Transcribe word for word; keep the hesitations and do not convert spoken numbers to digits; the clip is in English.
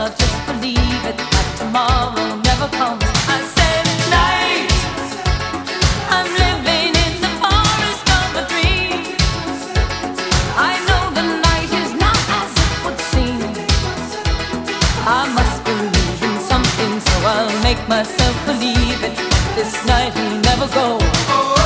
I'll just believe it, that tomorrow never comes. I said night, I'm living in the forest of a dream. I know the night is not as it would seem. I must believe in something, so I'll make myself believe it. This night will never go.